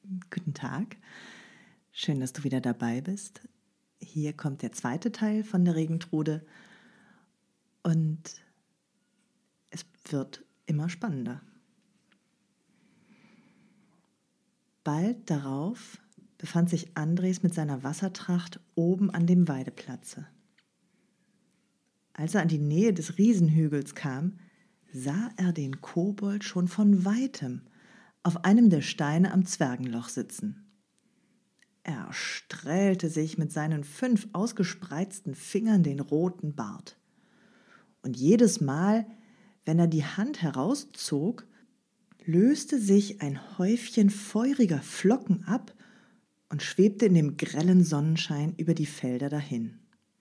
Guten Tag, schön, dass du wieder dabei bist. Hier kommt der zweite Teil von der Regentrude und es wird immer spannender. Bald darauf befand sich Andres mit seiner Wassertracht oben an dem Weideplatze. Als er an die Nähe des Riesenhügels kam, sah er den Kobold schon von weitem auf einem der Steine am Zwergenloch sitzen. Er strählte sich mit seinen 5 ausgespreizten Fingern den roten Bart. Und jedes Mal, wenn er die Hand herauszog, löste sich ein Häufchen feuriger Flocken ab und schwebte in dem grellen Sonnenschein über die Felder dahin.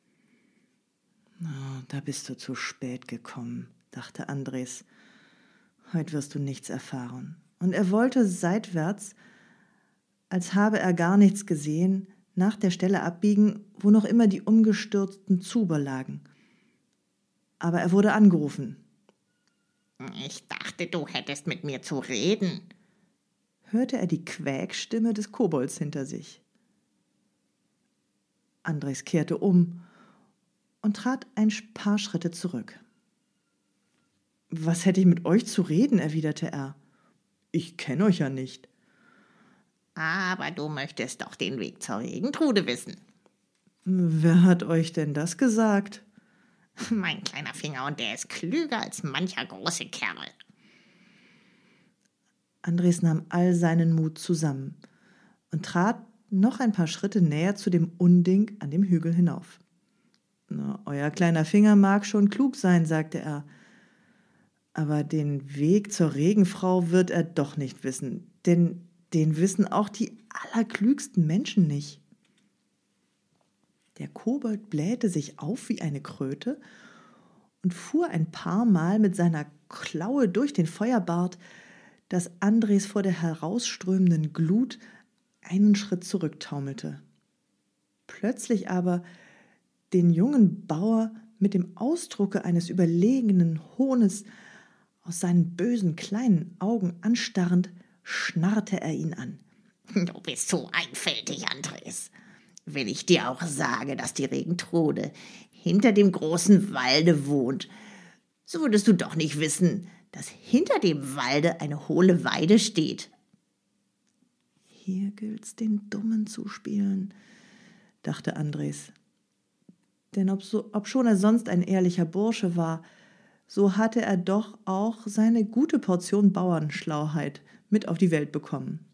Oh, da bist du zu spät gekommen, dachte Andres. Heute wirst du nichts erfahren. Und er wollte seitwärts, als habe er gar nichts gesehen, nach der Stelle abbiegen, wo noch immer die umgestürzten Zuber lagen. Aber er wurde angerufen. Ich dachte, du hättest mit mir zu reden, Hörte er die Quäkstimme des Kobolds hinter sich. Andres kehrte um und trat ein paar Schritte zurück. Was hätte ich mit euch zu reden, erwiderte er. Ich kenne euch ja nicht. aber du möchtest doch den Weg zur Regentrude wissen. Wer hat euch denn das gesagt? Mein kleiner Finger, und der ist klüger als mancher große Kerl. Andres nahm all seinen Mut zusammen und trat noch ein paar Schritte näher zu dem Unding an dem Hügel hinauf. Na, euer kleiner Finger mag schon klug sein, sagte er, aber den Weg zur Regenfrau wird er doch nicht wissen, denn den wissen auch die allerklügsten Menschen nicht. Der Kobold blähte sich auf wie eine Kröte und fuhr ein paar Mal mit seiner Klaue durch den Feuerbart, dass Andres vor der herausströmenden Glut einen Schritt zurücktaumelte. Plötzlich aber den jungen Bauer mit dem Ausdrucke eines überlegenen Hohnes aus seinen bösen kleinen Augen anstarrend, schnarrte er ihn an. Du bist so einfältig, Andres. Wenn ich dir auch sage, dass die Regentrude hinter dem großen Walde wohnt, so würdest du doch nicht wissen, dass hinter dem Walde eine hohle Weide steht. Hier gilt's, den Dummen zu spielen, dachte Andres. Denn obschon er sonst ein ehrlicher Bursche war, so hatte er doch auch seine gute Portion Bauernschlauheit mit auf die Welt bekommen.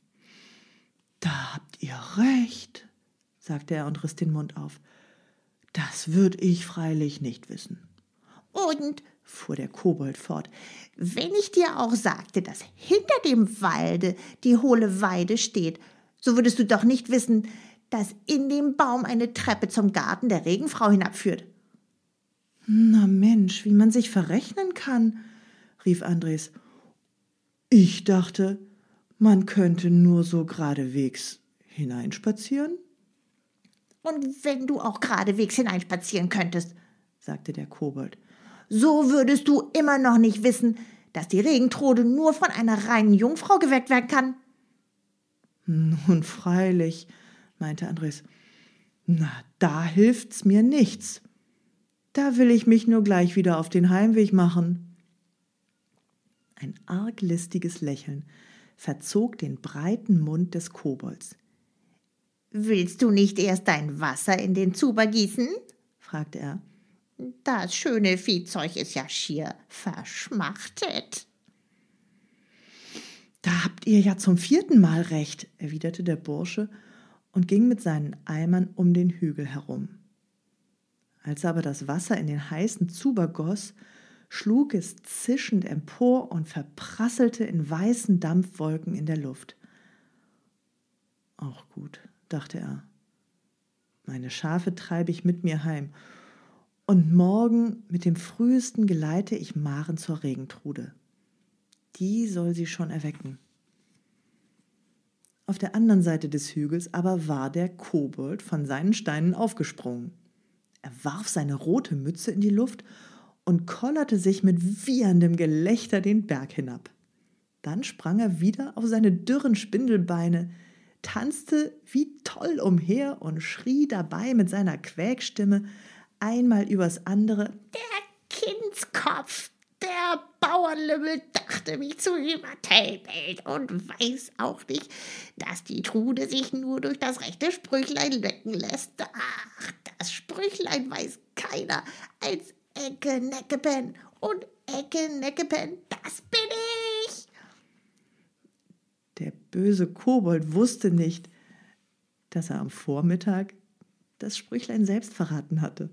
Da habt ihr recht, sagte er und riss den Mund auf. Das würd ich freilich nicht wissen. Und, fuhr der Kobold fort, wenn ich dir auch sagte, dass hinter dem Walde die hohle Weide steht, so würdest du doch nicht wissen, dass in dem Baum eine Treppe zum Garten der Regenfrau hinabführt. Na Mensch, wie man sich verrechnen kann, rief Andres. Ich dachte, man könnte nur so geradewegs hineinspazieren. Und wenn du auch geradewegs hineinspazieren könntest, sagte der Kobold, so würdest du immer noch nicht wissen, dass die Regentrude nur von einer reinen Jungfrau geweckt werden kann. Nun freilich, meinte Andres, na, da hilft's mir nichts. Da will ich mich nur gleich wieder auf den Heimweg machen. Ein arglistiges Lächeln verzog den breiten Mund des Kobolds. Willst du nicht erst dein Wasser in den Zuber gießen? Fragte er. Das schöne Viehzeug ist ja schier verschmachtet. Da habt ihr ja zum 4. Mal recht, erwiderte der Bursche und ging mit seinen Eimern um den Hügel herum. Als er aber das Wasser in den heißen Zuber goss, schlug es zischend empor und verprasselte in weißen Dampfwolken in der Luft. Auch gut, dachte er. Meine Schafe treibe ich mit mir heim, und morgen mit dem Frühesten geleite ich Maren zur Regentrude. Die soll sie schon erwecken. Auf der anderen Seite des Hügels aber war der Kobold von seinen Steinen aufgesprungen. Er warf seine rote Mütze in die Luft und kollerte sich mit wieherndem Gelächter den Berg hinab. Dann sprang er wieder auf seine dürren Spindelbeine, tanzte wie toll umher und schrie dabei mit seiner Quäkstimme einmal übers andere: Kindskopf, der Bauernlümmel dachte mich zu übertölpelt und weiß auch nicht, dass die Trude sich nur durch das rechte Sprüchlein lecken lässt. Ach, das Sprüchlein weiß keiner als Ecke Neckepen. Und Ecke Neckepen, das bin ich. Der böse Kobold wusste nicht, dass er am Vormittag das Sprüchlein selbst verraten hatte.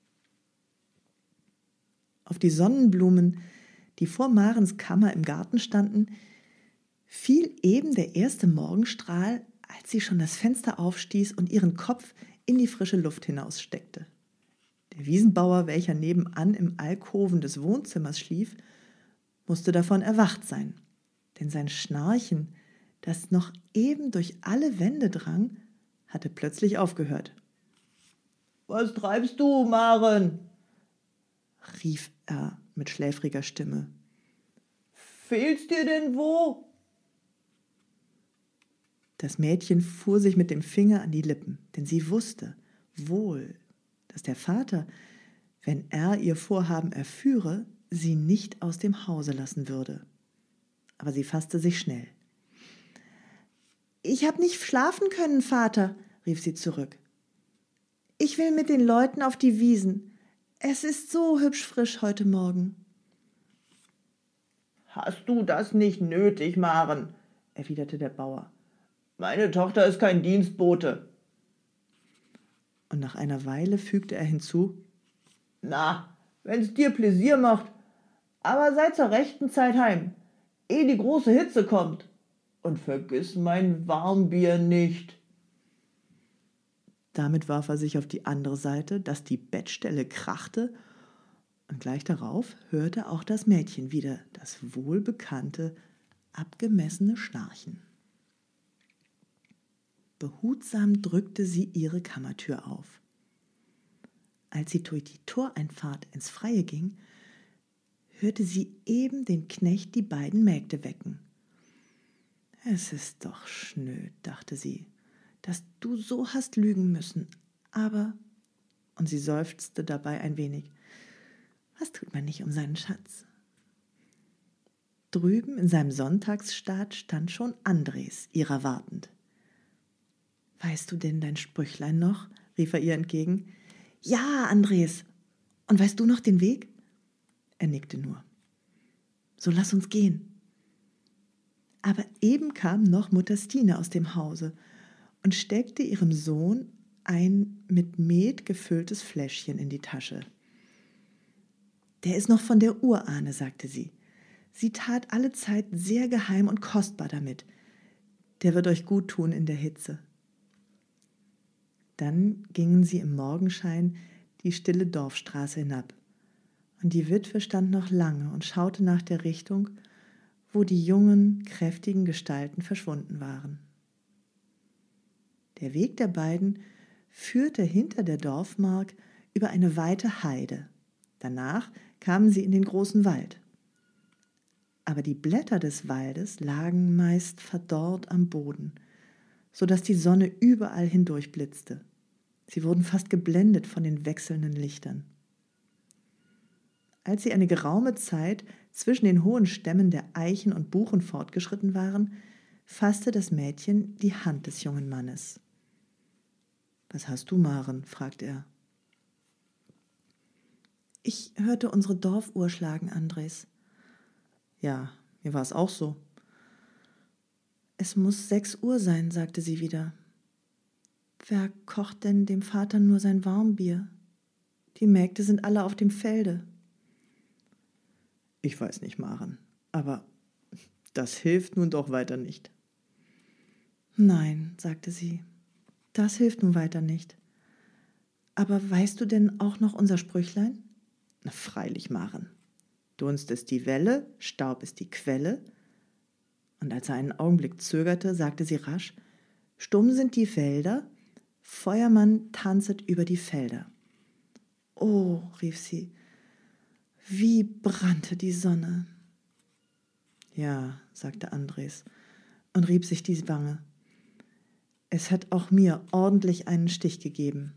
Auf die Sonnenblumen, die vor Marens Kammer im Garten standen, fiel eben der erste Morgenstrahl, als sie schon das Fenster aufstieß und ihren Kopf in die frische Luft hinaussteckte. Der Wiesenbauer, welcher nebenan im Alkoven des Wohnzimmers schlief, musste davon erwacht sein, denn sein Schnarchen, das noch eben durch alle Wände drang, hatte plötzlich aufgehört. »Was treibst du, Maren?« rief er mit schläfriger Stimme. »Fehlt's dir denn wo?« Das Mädchen fuhr sich mit dem Finger an die Lippen, denn sie wusste wohl, dass der Vater, wenn er ihr Vorhaben erführe, sie nicht aus dem Hause lassen würde. Aber sie fasste sich schnell. »Ich habe nicht schlafen können, Vater«, rief sie zurück. »Ich will mit den Leuten auf die Wiesen. Es ist so hübsch frisch heute Morgen.« »Hast du das nicht nötig, Maren?«, erwiderte der Bauer. »Meine Tochter ist kein Dienstbote.« Und nach einer Weile fügte er hinzu: »Na, wenn's dir Pläsier macht, aber sei zur rechten Zeit heim, ehe die große Hitze kommt. Und vergiss mein Warmbier nicht.« Damit warf er sich auf die andere Seite, dass die Bettstelle krachte, und gleich darauf hörte auch das Mädchen wieder das wohlbekannte, abgemessene Schnarchen. Behutsam drückte sie ihre Kammertür auf. Als sie durch die Toreinfahrt ins Freie ging, hörte sie eben den Knecht die beiden Mägde wecken. »Es ist doch schnöd«, dachte sie, »dass du so hast lügen müssen, aber...« Und sie seufzte dabei ein wenig. Was tut man nicht um seinen Schatz? Drüben in seinem Sonntagsstaat stand schon Andres, ihrer wartend. »Weißt du denn dein Sprüchlein noch?«, rief er ihr entgegen. »Ja, Andres. Und weißt du noch den Weg?« Er nickte nur. »So lass uns gehen.« Aber eben kam noch Mutter Stine aus dem Hause und steckte ihrem Sohn ein mit Met gefülltes Fläschchen in die Tasche. »Der ist noch von der Urahne«, sagte sie. »Sie tat allezeit sehr geheim und kostbar damit. Der wird euch gut tun in der Hitze.« Dann gingen sie im Morgenschein die stille Dorfstraße hinab, und die Witwe stand noch lange und schaute nach der Richtung, wo die jungen, kräftigen Gestalten verschwunden waren. Der Weg der beiden führte hinter der Dorfmark über eine weite Heide. Danach kamen sie in den großen Wald. Aber die Blätter des Waldes lagen meist verdorrt am Boden, so dass die Sonne überall hindurch blitzte. Sie wurden fast geblendet von den wechselnden Lichtern. Als sie eine geraume Zeit zwischen den hohen Stämmen der Eichen und Buchen fortgeschritten waren, fasste das Mädchen die Hand des jungen Mannes. »Was hast du, Maren?«, fragte er. »Ich hörte unsere Dorfuhr schlagen, Andres.« »Ja, mir war es auch so.« »Es muss 6 Uhr sein«, sagte sie wieder. »Wer kocht denn dem Vater nur sein Warmbier? Die Mägde sind alle auf dem Felde.« »Ich weiß nicht, Maren, aber das hilft nun doch weiter nicht.« »Nein«, sagte sie, »das hilft nun weiter nicht. Aber weißt du denn auch noch unser Sprüchlein?« »Na, freilich, Maren. Dunst ist die Welle, Staub ist die Quelle.« Und als er einen Augenblick zögerte, sagte sie rasch: »Stumm sind die Wälder, Feuermann tanzet über die Felder.« »Oh«, rief sie, »wie brannte die Sonne!« »Ja«, sagte Andres und rieb sich die Wange. Es hat auch mir ordentlich einen Stich gegeben.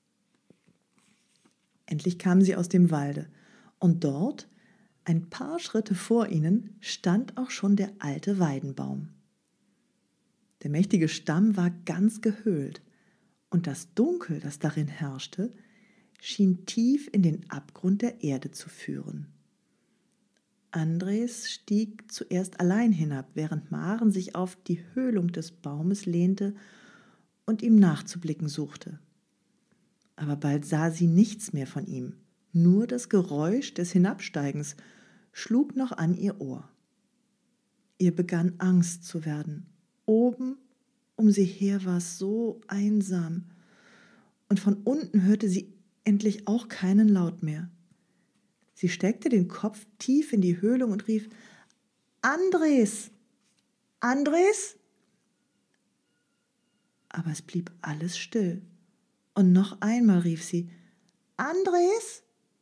Endlich kamen sie aus dem Walde, und dort, ein paar Schritte vor ihnen, stand auch schon der alte Weidenbaum. Der mächtige Stamm war ganz gehöhlt, und das Dunkel, das darin herrschte, schien tief in den Abgrund der Erde zu führen. Andres stieg zuerst allein hinab, während Maren sich auf die Höhlung des Baumes lehnte und ihm nachzublicken suchte. Aber bald sah sie nichts mehr von ihm, nur das Geräusch des Hinabsteigens schlug noch an ihr Ohr. Ihr begann Angst zu werden. Oben um sie her war es so einsam, und von unten hörte sie endlich auch keinen Laut mehr. Sie steckte den Kopf tief in die Höhlung und rief: »Andres! Andres!« Aber es blieb alles still. Und noch einmal rief sie: »Andres!«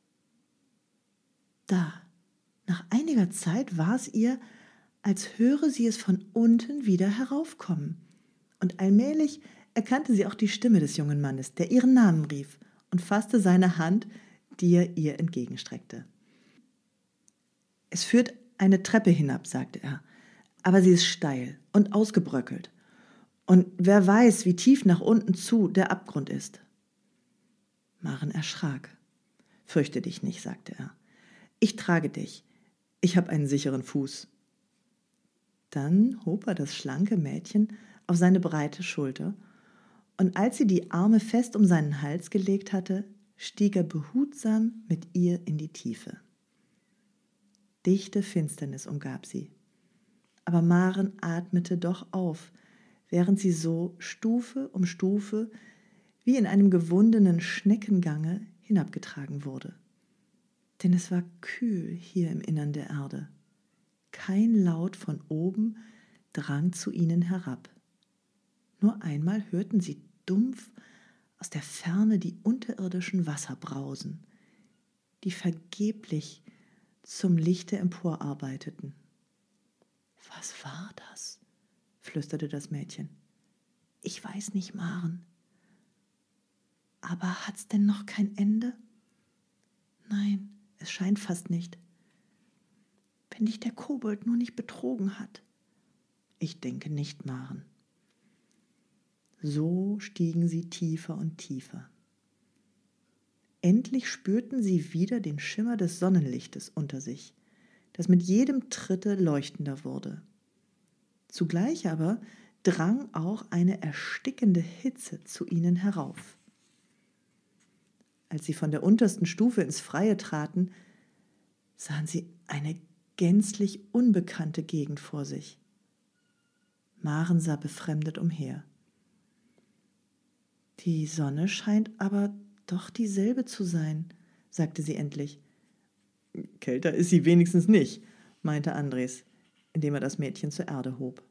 Da, nach einiger Zeit war es ihr, als höre sie es von unten wieder heraufkommen. Und allmählich erkannte sie auch die Stimme des jungen Mannes, der ihren Namen rief, und fasste seine Hand, die er ihr entgegenstreckte. »Es führt eine Treppe hinab«, sagte er, »aber sie ist steil und ausgebröckelt. Und wer weiß, wie tief nach unten zu der Abgrund ist.« Maren erschrak. »Fürchte dich nicht«, sagte er. »Ich trage dich. Ich habe einen sicheren Fuß.« Dann hob er das schlanke Mädchen auf seine breite Schulter, und als sie die Arme fest um seinen Hals gelegt hatte, stieg er behutsam mit ihr in die Tiefe. Dichte Finsternis umgab sie, aber Maren atmete doch auf, während sie so Stufe um Stufe wie in einem gewundenen Schneckengange hinabgetragen wurde. Denn es war kühl hier im Innern der Erde. Kein Laut von oben drang zu ihnen herab. Nur einmal hörten sie dumpf aus der Ferne die unterirdischen Wasser brausen, die vergeblich zum Lichte emporarbeiteten. »Was war das?« flüsterte das Mädchen. »Ich weiß nicht, Maren. Aber hat's denn noch kein Ende?« »Nein, es scheint fast nicht. Wenn dich der Kobold nur nicht betrogen hat.« »Ich denke nicht, Maren.« So stiegen sie tiefer und tiefer. Endlich spürten sie wieder den Schimmer des Sonnenlichtes unter sich, das mit jedem Tritte leuchtender wurde. Zugleich aber drang auch eine erstickende Hitze zu ihnen herauf. Als sie von der untersten Stufe ins Freie traten, sahen sie eine gänzlich unbekannte Gegend vor sich. Maren sah befremdet umher. »Die Sonne scheint aber doch dieselbe zu sein«, sagte sie endlich. »Kälter ist sie wenigstens nicht«, meinte Andres, indem er das Mädchen zur Erde hob.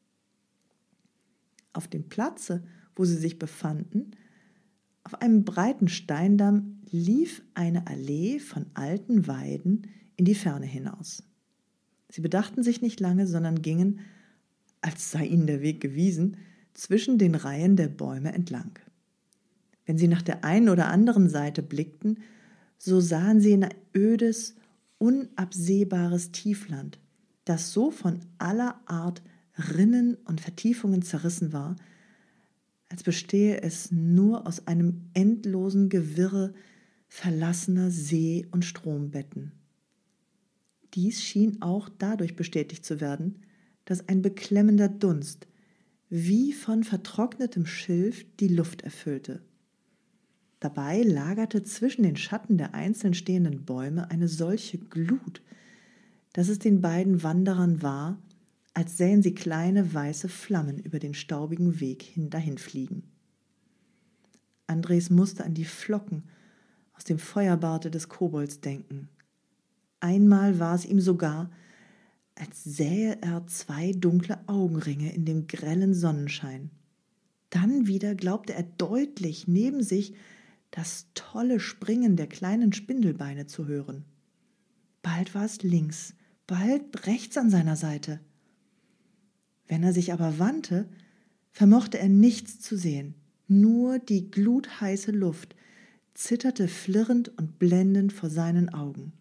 Auf dem Platze, wo sie sich befanden, auf einem breiten Steindamm, lief eine Allee von alten Weiden in die Ferne hinaus. Sie bedachten sich nicht lange, sondern gingen, als sei ihnen der Weg gewiesen, zwischen den Reihen der Bäume entlang. Wenn sie nach der einen oder anderen Seite blickten, so sahen sie in ein ödes, unabsehbares Tiefland, das so von aller Art Rinnen und Vertiefungen zerrissen war, als bestehe es nur aus einem endlosen Gewirre verlassener See- und Strombetten. Dies schien auch dadurch bestätigt zu werden, dass ein beklemmender Dunst wie von vertrocknetem Schilf die Luft erfüllte. Dabei lagerte zwischen den Schatten der einzeln stehenden Bäume eine solche Glut, dass es den beiden Wanderern war, als sähen sie kleine weiße Flammen über den staubigen Weg dahinfliegen. Andres musste an die Flocken aus dem Feuerbarte des Kobolds denken. Einmal war es ihm sogar, als sähe er 2 dunkle Augenringe in dem grellen Sonnenschein. Dann wieder glaubte er deutlich neben sich das tolle Springen der kleinen Spindelbeine zu hören. Bald war es links, bald rechts an seiner Seite. Wenn er sich aber wandte, vermochte er nichts zu sehen, nur die glutheiße Luft zitterte flirrend und blendend vor seinen Augen.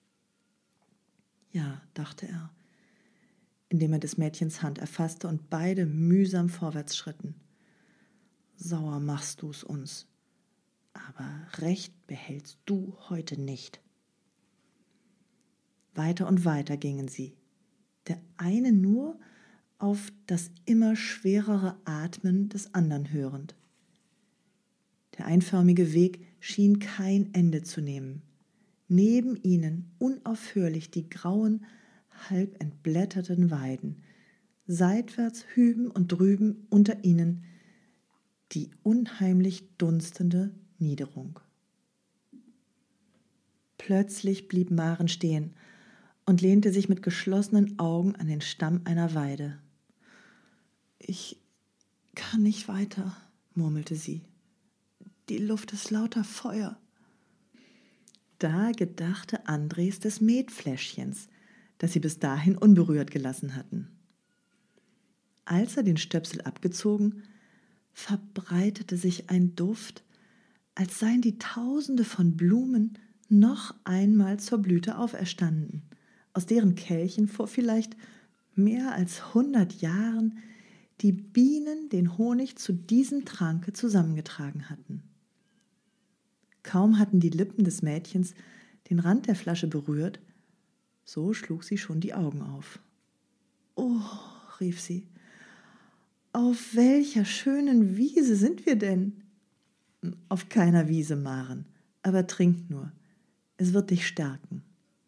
Ja, dachte er, indem er des Mädchens Hand erfasste und beide mühsam vorwärts schritten. Sauer machst du's uns, aber Recht behältst du heute nicht. Weiter und weiter gingen sie, der eine nur auf das immer schwerere Atmen des anderen hörend. Der einförmige Weg schien kein Ende zu nehmen. Neben ihnen unaufhörlich die grauen, halb entblätterten Weiden, seitwärts hüben und drüben unter ihnen die unheimlich dunstende Niederung. Plötzlich blieb Maren stehen und lehnte sich mit geschlossenen Augen an den Stamm einer Weide. »Ich kann nicht weiter«, murmelte sie. »Die Luft ist lauter Feuer.« Da gedachte Andres des Metfläschchens, das sie bis dahin unberührt gelassen hatten. Als er den Stöpsel abgezogen, verbreitete sich ein Duft, als seien die Tausende von Blumen noch einmal zur Blüte auferstanden, aus deren Kelchen vor vielleicht mehr als 100 Jahren die Bienen den Honig zu diesem Tranke zusammengetragen hatten. Kaum hatten die Lippen des Mädchens den Rand der Flasche berührt, so schlug sie schon die Augen auf. »Oh«, rief sie, »auf welcher schönen Wiese sind wir denn?« »Auf keiner Wiese, Maren, aber trink nur, es wird dich stärken.«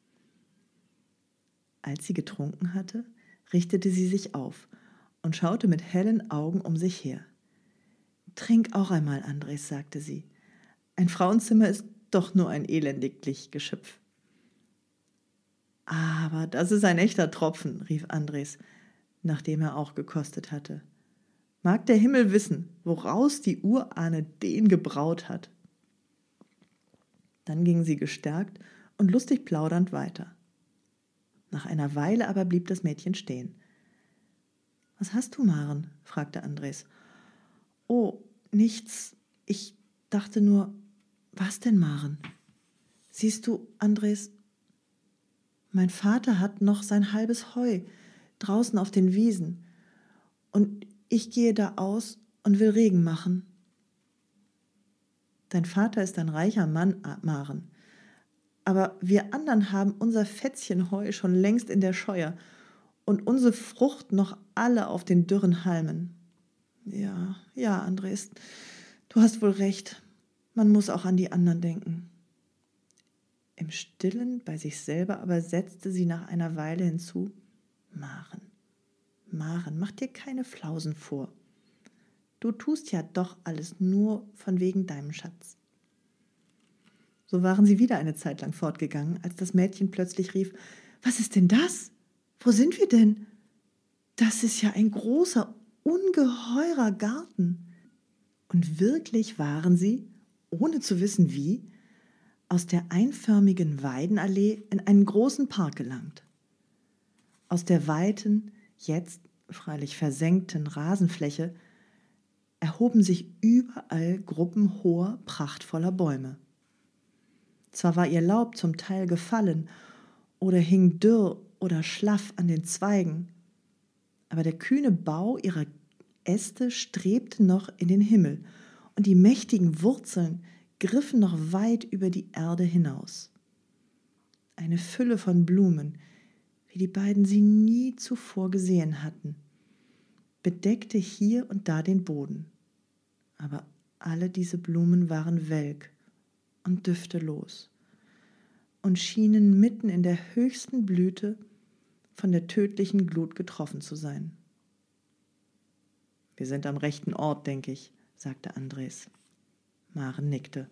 Als sie getrunken hatte, richtete sie sich auf und schaute mit hellen Augen um sich her. »Trink auch einmal, Andres«, sagte sie. »Ein Frauenzimmer ist doch nur ein elendiglich Geschöpf.« »Aber das ist ein echter Tropfen«, rief Andres, nachdem er auch gekostet hatte. »Mag der Himmel wissen, woraus die Urahne den gebraut hat.« Dann ging sie gestärkt und lustig plaudernd weiter. Nach einer Weile aber blieb das Mädchen stehen. »Was hast du, Maren?« fragte Andres. »Oh, nichts. Ich dachte nur, was denn, Maren? Siehst du, Andres, mein Vater hat noch sein halbes Heu draußen auf den Wiesen und ich gehe da aus und will Regen machen.« »Dein Vater ist ein reicher Mann, Maren, aber wir anderen haben unser Fätzchen Heu schon längst in der Scheuer und unsere Frucht noch alle auf den dürren Halmen.« Ja, Andres, du hast wohl recht. Man muss auch an die anderen denken.« Im Stillen bei sich selber aber setzte sie nach einer Weile hinzu: Maren, mach dir keine Flausen vor. Du tust ja doch alles nur von wegen deinem Schatz. So waren sie wieder eine Zeit lang fortgegangen, als das Mädchen plötzlich rief: »Was ist denn das? Wo sind wir denn? Das ist ja ein großer, ungeheurer Garten.« Und wirklich waren sie, ohne zu wissen wie, aus der einförmigen Weidenallee in einen großen Park gelangt. Aus der weiten, jetzt freilich versenkten Rasenfläche erhoben sich überall Gruppen hoher, prachtvoller Bäume. Zwar war ihr Laub zum Teil gefallen oder hing dürr oder schlaff an den Zweigen, aber der kühne Bau ihrer Äste strebte noch in den Himmel und die mächtigen Wurzeln griffen noch weit über die Erde hinaus. Eine Fülle von Blumen, wie die beiden sie nie zuvor gesehen hatten, bedeckte hier und da den Boden. Aber alle diese Blumen waren welk und düftelos und schienen mitten in der höchsten Blüte von der tödlichen Glut getroffen zu sein. »Wir sind am rechten Ort, denke ich«, sagte Andres. Maren nickte.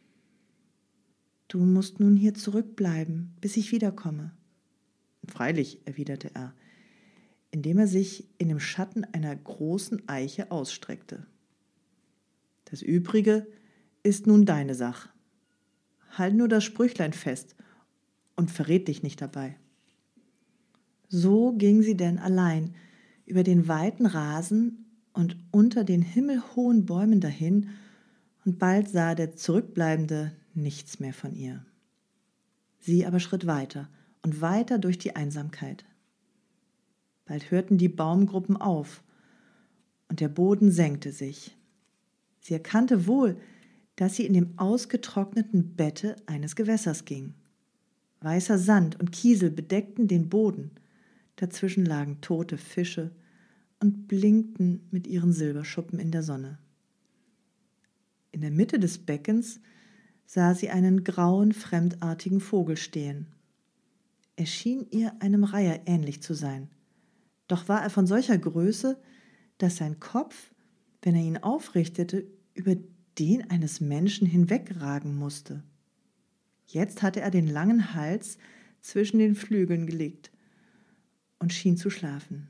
»Du musst nun hier zurückbleiben, bis ich wiederkomme.« »Freilich«, erwiderte er, indem er sich in dem Schatten einer großen Eiche ausstreckte. »Das Übrige ist nun deine Sache. Halt nur das Sprüchlein fest und verrät dich nicht dabei.« So ging sie denn allein über den weiten Rasen und unter den himmelhohen Bäumen dahin, und bald sah der Zurückbleibende nichts mehr von ihr. Sie aber schritt weiter und weiter durch die Einsamkeit. Bald hörten die Baumgruppen auf und der Boden senkte sich. Sie erkannte wohl, dass sie in dem ausgetrockneten Bette eines Gewässers ging. Weißer Sand und Kiesel bedeckten den Boden, dazwischen lagen tote Fische und blinkten mit ihren Silberschuppen in der Sonne. In der Mitte des Beckens sah sie einen grauen, fremdartigen Vogel stehen. Er schien ihr einem Reiher ähnlich zu sein, doch war er von solcher Größe, dass sein Kopf, wenn er ihn aufrichtete, über den eines Menschen hinwegragen musste. Jetzt hatte er den langen Hals zwischen den Flügeln gelegt und schien zu schlafen.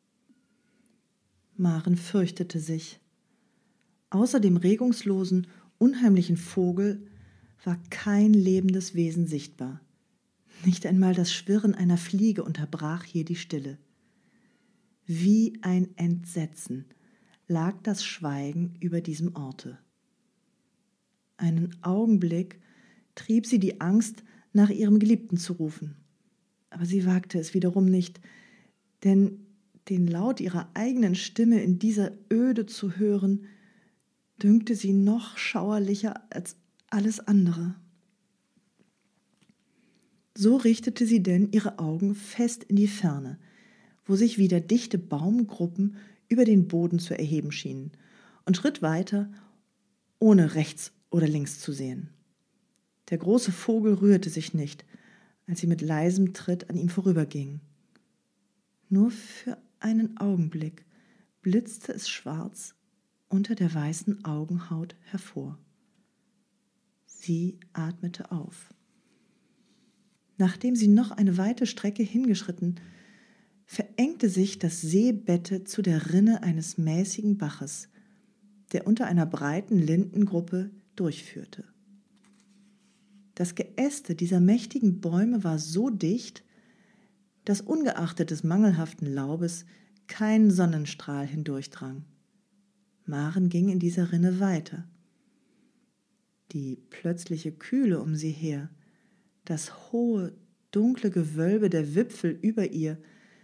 Maren fürchtete sich. Außer dem regungslosen, unheimlichen Vogel war kein lebendes Wesen sichtbar. Nicht einmal das Schwirren einer Fliege unterbrach hier die Stille. Wie ein Entsetzen lag das Schweigen über diesem Orte. Einen Augenblick trieb sie die Angst, nach ihrem Geliebten zu rufen. Aber sie wagte es wiederum nicht, denn den Laut ihrer eigenen Stimme in dieser Öde zu hören, dünkte sie noch schauerlicher als alles andere. So richtete sie denn ihre Augen fest in die Ferne, wo sich wieder dichte Baumgruppen über den Boden zu erheben schienen, und schritt weiter, ohne rechts oder links zu sehen. Der große Vogel rührte sich nicht, als sie mit leisem Tritt an ihm vorüberging. Nur für einen Augenblick blitzte es schwarz unter der weißen Augenhaut hervor. Sie atmete auf. Nachdem sie noch eine weite Strecke hingeschritten, verengte sich das Seebette zu der Rinne eines mäßigen Baches, der unter einer breiten Lindengruppe durchführte. Das Geäste dieser mächtigen Bäume war so dicht, dass ungeachtet des mangelhaften Laubes kein Sonnenstrahl hindurchdrang. Maren ging in dieser Rinne weiter. Die plötzliche Kühle um sie her, das hohe, dunkle Gewölbe der Wipfel über ihr,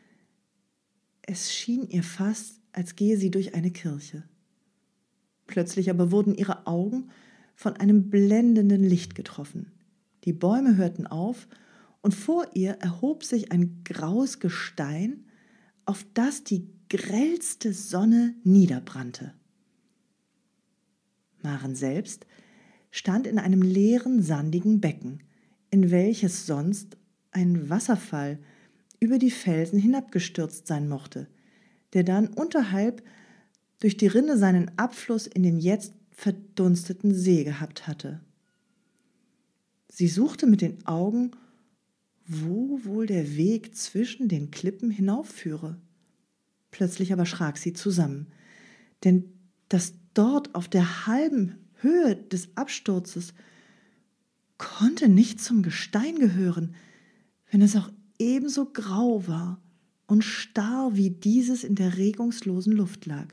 es schien ihr fast, als gehe sie durch eine Kirche. Plötzlich aber wurden ihre Augen von einem blendenden Licht getroffen. Die Bäume hörten auf, und vor ihr erhob sich ein graues Gestein, auf das die grellste Sonne niederbrannte. Maren selbst stand in einem leeren, sandigen Becken, in welches sonst ein Wasserfall über die Felsen hinabgestürzt sein mochte, der dann unterhalb durch die Rinne seinen Abfluss in den jetzt verdunsteten See gehabt hatte. Sie suchte mit den Augen, wo wohl der Weg zwischen den Klippen hinaufführe. Plötzlich aber schrak sie zusammen, denn das dort auf der halben Höhe des Absturzes konnte nicht zum Gestein gehören, wenn es auch ebenso grau war und starr wie dieses in der regungslosen Luft lag.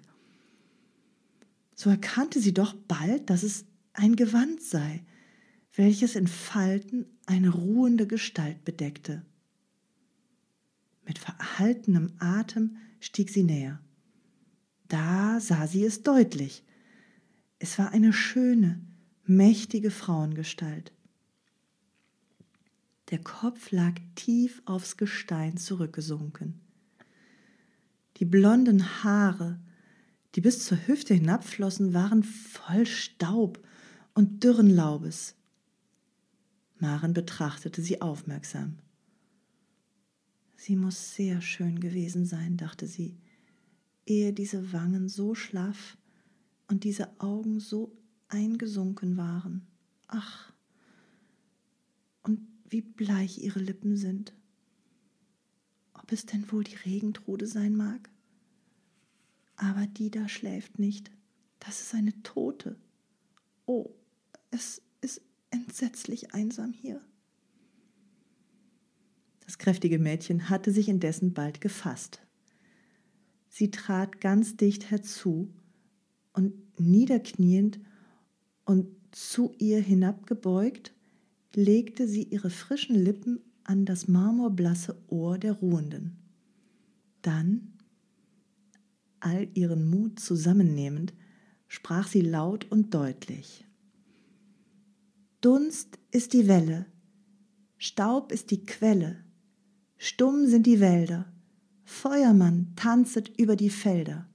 So erkannte sie doch bald, dass es ein Gewand sei, welches in Falten eine ruhende Gestalt bedeckte. Mit verhaltenem Atem stieg sie näher. Da sah sie es deutlich. Es war eine schöne, mächtige Frauengestalt. Der Kopf lag tief aufs Gestein zurückgesunken. Die blonden Haare, die bis zur Hüfte hinabflossen, waren voll Staub und dürren Laubes. Maren betrachtete sie aufmerksam. Sie muss sehr schön gewesen sein, dachte sie, ehe diese Wangen so schlaff und diese Augen so eingesunken waren. Ach, und wie bleich ihre Lippen sind. Ob es denn wohl die Regentrude sein mag? Aber die da schläft nicht. Das ist eine Tote. Oh, es ist entsetzlich einsam hier. Das kräftige Mädchen hatte sich indessen bald gefasst. Sie trat ganz dicht herzu und niederkniend und zu ihr hinabgebeugt, legte sie ihre frischen Lippen an das marmorblasse Ohr der Ruhenden. Dann, all ihren Mut zusammennehmend, sprach sie laut und deutlich: Dunst ist die Welle, Staub ist die Quelle, stumm sind die Wälder, Feuermann tanzet über die Felder.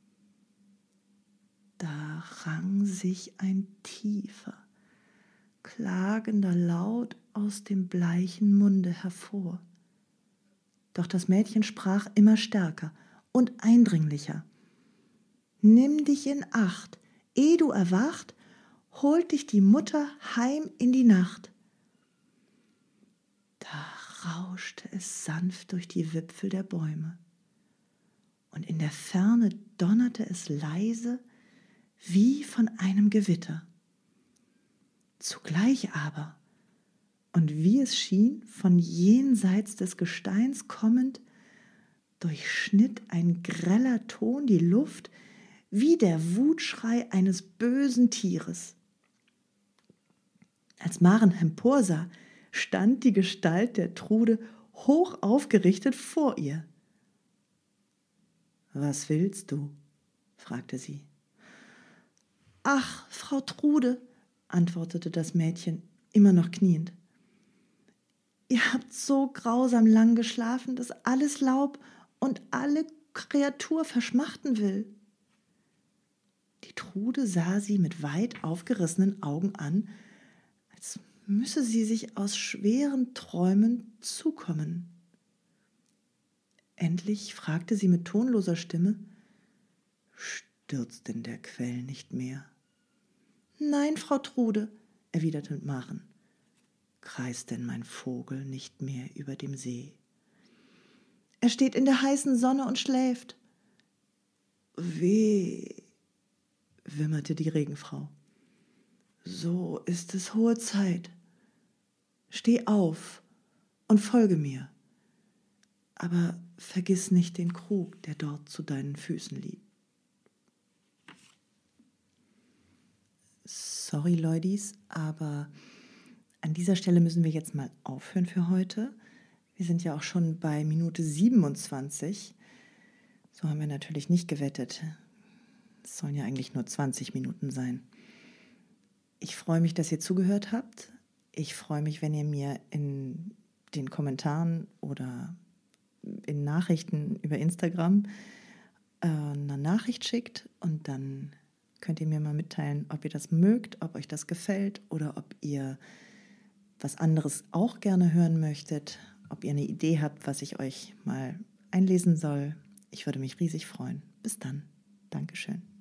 Da rang sich ein tiefer, klagender Laut aus dem bleichen Munde hervor. Doch das Mädchen sprach immer stärker und eindringlicher: Nimm dich in Acht, ehe du erwacht, holt dich die Mutter heim in die Nacht. Da rauschte es sanft durch die Wipfel der Bäume, und in der Ferne donnerte es leise wie von einem Gewitter. Zugleich aber, und wie es schien, von jenseits des Gesteins kommend, durchschnitt ein greller Ton die Luft wie der Wutschrei eines bösen Tieres. Als Maren emporsah, stand die Gestalt der Trude hoch aufgerichtet vor ihr. »Was willst du?« fragte sie. »Ach, Frau Trude«, antwortete das Mädchen, immer noch kniend. »Ihr habt so grausam lang geschlafen, dass alles Laub und alle Kreatur verschmachten will.« Die Trude sah sie mit weit aufgerissenen Augen an, als müsse sie sich aus schweren Träumen zukommen. Endlich fragte sie mit tonloser Stimme: »Stürzt denn der Quell nicht mehr?« »Nein, Frau Trude«, erwiderte Maren. »Kreist denn mein Vogel nicht mehr über dem See?« »Er steht in der heißen Sonne und schläft.« »Weh«, wimmerte die Regenfrau. »So ist es hohe Zeit. Steh auf und folge mir. Aber vergiss nicht den Krug, der dort zu deinen Füßen liegt.« Sorry, Leudis, aber an dieser Stelle müssen wir jetzt mal aufhören für heute. Wir sind ja auch schon bei Minute 27. So haben wir natürlich nicht gewettet. Es sollen ja eigentlich nur 20 Minuten sein. Ich freue mich, dass ihr zugehört habt. Ich freue mich, wenn ihr mir in den Kommentaren oder in Nachrichten über Instagram eine Nachricht schickt, und dann könnt ihr mir mal mitteilen, ob ihr das mögt, ob euch das gefällt oder ob ihr was anderes auch gerne hören möchtet, ob ihr eine Idee habt, was ich euch mal einlesen soll. Ich würde mich riesig freuen. Bis dann. Dankeschön.